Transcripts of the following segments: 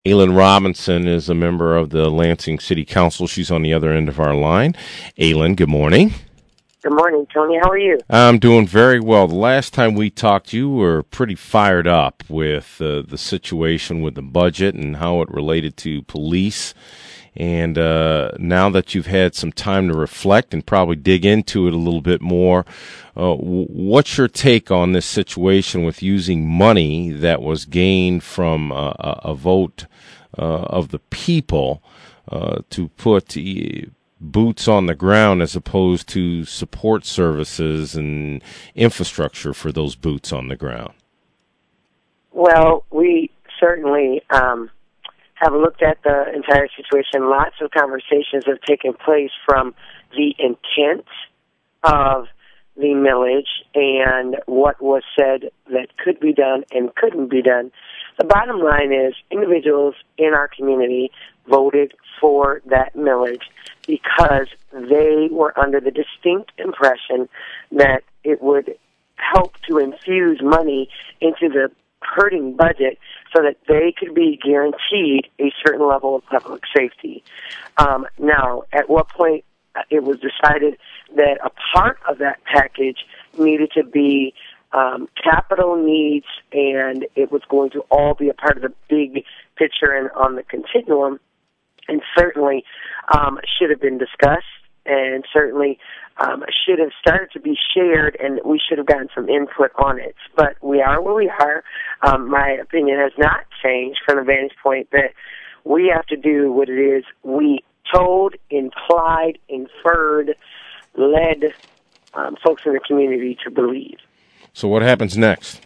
Aylin Robinson is a member of the Lansing City Council. She's on the other end of our line. Aylin, good morning. Good morning, Tony. How are you? I'm doing very well. The last time we talked, you were pretty fired up with the situation with the budget and how it related to police. And now that you've had some time to reflect and probably dig into it a little bit more, what's your take on this situation with using money that was gained from a vote of the people to put boots on the ground as opposed to support services and infrastructure for those boots on the ground? Well, we certainly have looked at the entire situation. Lots of conversations have taken place from the intent of the millage and what was said that could be done and couldn't be done. The bottom line is individuals in our community voted for that millage because they were under the distinct impression that it would help to infuse money into the hurting budget so that they could be guaranteed a certain level of public safety. Now, at what point it was decided that a part of that package needed to be capital needs and it was going to all be a part of the big picture and on the continuum, and certainly should have been discussed and certainly should have started to be shared, and we should have gotten some input on it. But we are where we are. My opinion has not changed from the vantage point that we have to do what it is we told, implied, inferred, led folks in the community to believe. So what happens next?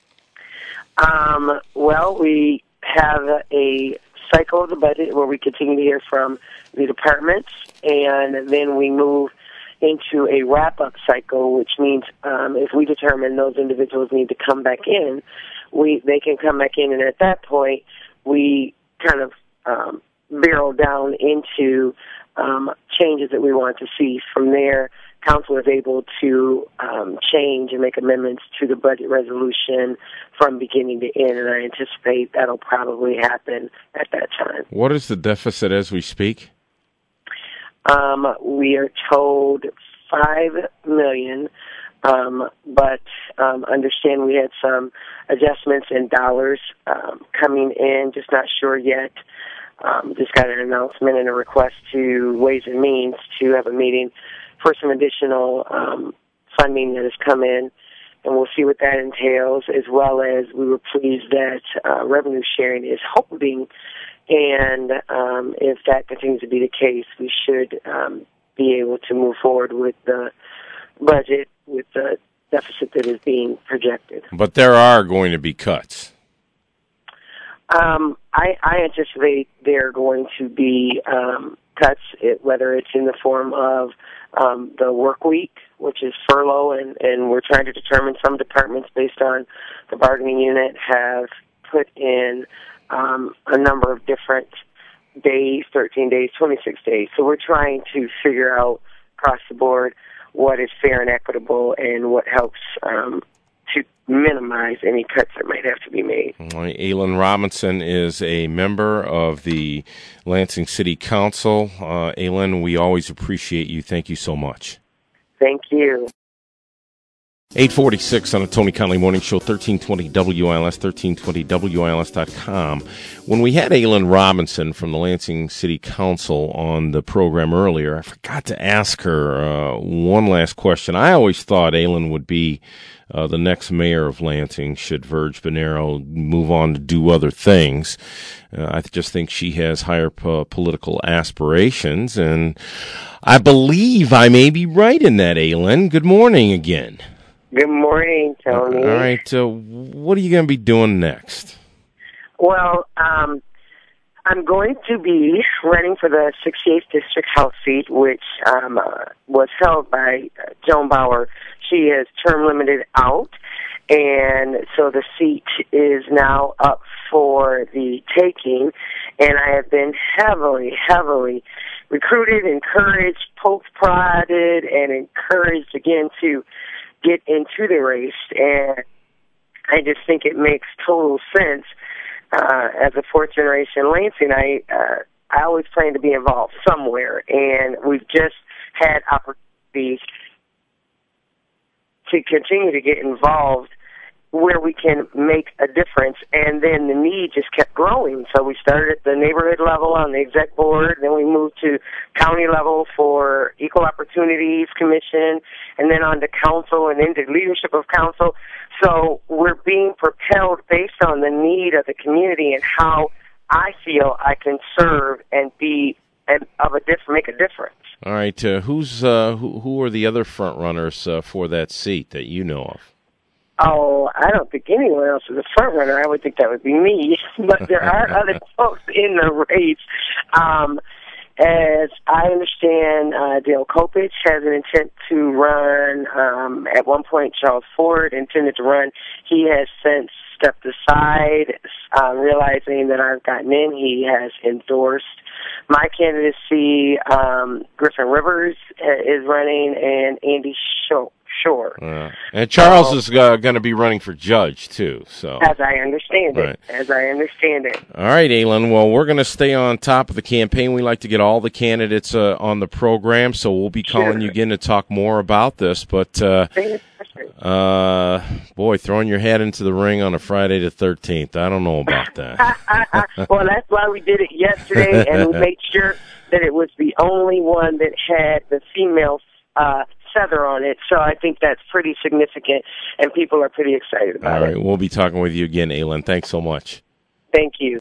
Well, we have a cycle of the budget where we continue to hear from the departments, and then we move into a wrap-up cycle, which means if we determine those individuals need to come back in, they can come back in, and at that point, we kind of barrel down into changes that we want to see. From there, council is able to change and make amendments to the budget resolution from beginning to end, and I anticipate that'll probably happen at that time. What is the deficit as we speak? We are told $5 million, but understand we had some adjustments in dollars coming in, just not sure yet. Just got an announcement and a request to Ways and Means to have a meeting for some additional funding that has come in, and we'll see what that entails, as well as we were pleased that revenue sharing is holding, and if that continues to be the case, we should be able to move forward with the budget with the deficit that is being projected. But there are going to be cuts. I anticipate there are going to be cuts, whether it's in the form of the work week, which is furlough, and we're trying to determine some departments based on the bargaining unit have put in a number of different days, 13 days, 26 days. So we're trying to figure out across the board what is fair and equitable and what helps to minimize any cuts that might have to be made. Aylin Robinson is a member of the Lansing City Council. Aylin, we always appreciate you. Thank you so much. Thank you. 8:46 on the Tony Conley Morning Show, 1320 WILS, 1320WILS.com. When we had Aylin Robinson from the Lansing City Council on the program earlier, I forgot to ask her one last question. I always thought Aylin would be the next mayor of Lansing should Verge Bonero move on to do other things. I just think she has higher political aspirations, and I believe I may be right in that, Aylin. Good morning again. Good morning, Tony. All right. What are you going to be doing next? Well, I'm going to be running for the 68th District House seat, which was held by Joan Bauer. She is term limited out, and so the seat is now up for the taking, and I have been heavily recruited, encouraged, poked, prodded, and encouraged again to get into the race, and I just think it makes total sense as a fourth generation Lansing, I always plan to be involved somewhere, and we've just had opportunities to continue to get involved where we can make a difference, and then the need just kept growing. So we started at the neighborhood level on the exec board, then we moved to county level for Equal Opportunities Commission, and then on to council and into leadership of council. So we're being propelled based on the need of the community and how I feel I can serve and be make a difference. All right, who are the other front runners for that seat that you know of? Oh, I don't think anyone else is a front runner. I would think that would be me, but there are other folks in the race. As I understand, Dale Kopich has an intent to run. At one point, Charles Ford intended to run. He has since stepped aside, realizing that I've gotten in. He has endorsed my candidacy. Griffin Rivers is running, and Andy Shore. And Charles is going to be running for judge, too. So, As I understand it. All right, Aylin. Well, we're going to stay on top of the campaign. We like to get all the candidates on the program, so we'll be calling you again to talk more about this. But, boy, throwing your hat into the ring on a Friday the 13th, I don't know about that. Well, that's why we did it yesterday, and we made sure that it was the only one that had the female feather on it, so I think that's pretty significant, and people are pretty excited about it. All right, we'll be talking with you again, Aylin. Thanks so much. Thank you.